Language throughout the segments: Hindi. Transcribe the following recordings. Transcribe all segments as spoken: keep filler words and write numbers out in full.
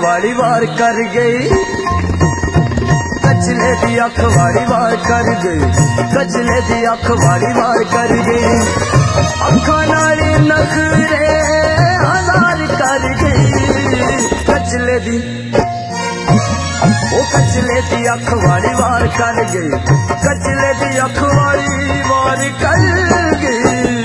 वाली वार कर गई, कचले दी अख वाली वार कर गई, कचले दी अख वाली वार कर गई। अखा नाले नखरे हजार कर गई, कचले दी ओ कचले दी अख वाली वार कर गई, कचले दी अख वाली वार कर गई।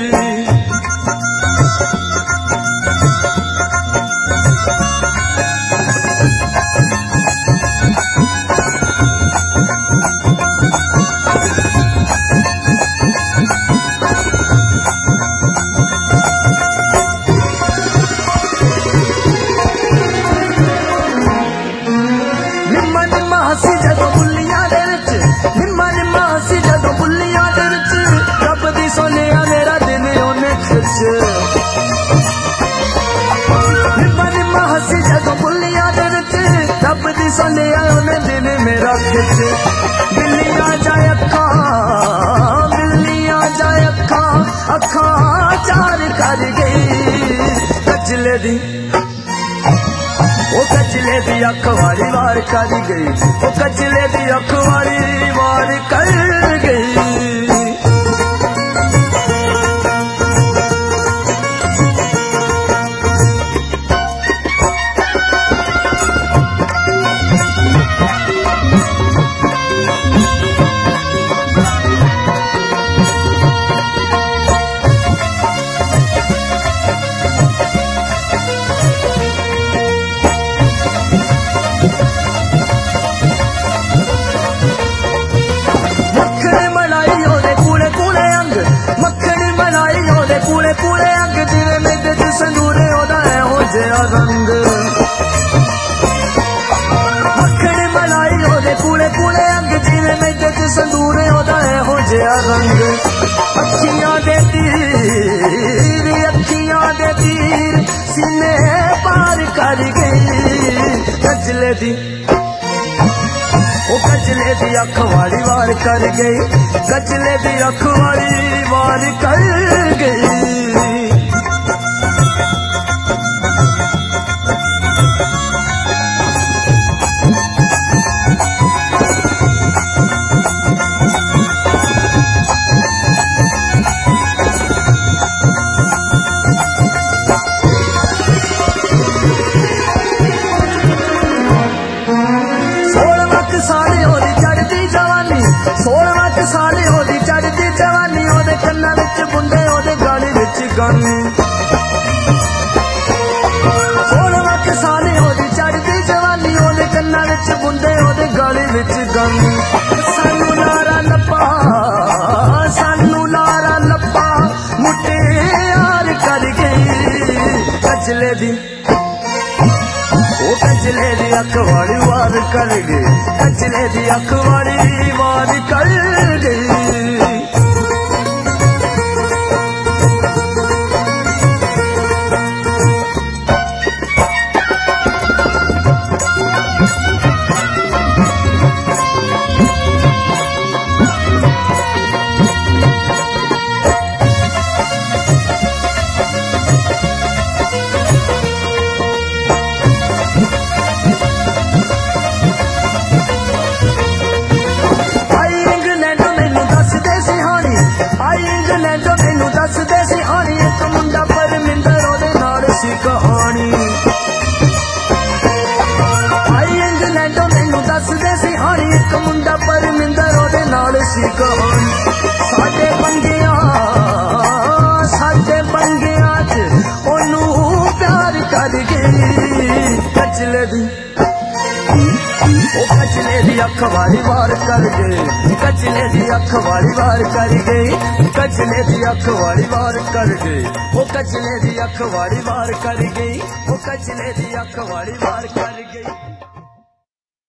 हसी जदों बुल्लियां दे विच, निम्मा निम्मा हसी जदों बुल्लियां दे विच, रब दी सोनिया मेरा दिल ओने खिच। निम्मा निम्मा हसी जदों बुल्लियां दे विच, रब दी सोनिया ओने दिल मेरा खिच। बिल्लियां जाए अखा, बिल्लियां जाए अखा, अखा चार कर गई, कचले दी ओ कचले दी अख वाली वार कर गई, ओ कचले दी अख वाली वार कर गई। कूले कूले अंग जिवे मेरे च संदूरे ओदा है हो जिया रंग, मक्खनी मलाई ओदे कूले कूले अंग जिवे मेरे च संदूरे ओदा है हो जिया रंग। अखियां दे तीर, अखियां दे तीर सीने पार कर गई, कचले दी ओ कचले दी अख वाली वार कर गई, कचले दी अख वाली वार कर गई। साले ओदी चढ़दी जवानी, सोलह क साले ओदी चढ़दी जवानी, ओदे कन्ना विच बुंदे ओदे गाली विच गानी। सोलह क साले ओदी चढ़दी जवानी, ओदे कन्ना विच बुंदे ओदे गाली विच गानी। सानू लारा लप्पा, सानू लारा लप्पा मुटियार कर गई, कचले दी ओ कचले दी अख वाली वार कर गई, कचले दी अख वाली वार कर गई। कहानी आई इंग्लैंडों मैनू दसदे सी हानी, एक मुंडा परमिंदर ओदे नाल सी कहानी। साडे पंगिया साडे पंगिया च ओनू प्यार कर गई, कचले दी ओ कचले दी अख वाली वार कर गई, कचले दी अख वाली वार कर गई, कचले दी अख वाली वार कर गई, ओ कचले दी अख वाली वार कर गई, ओ कचले दी अख वाली वार कर गई।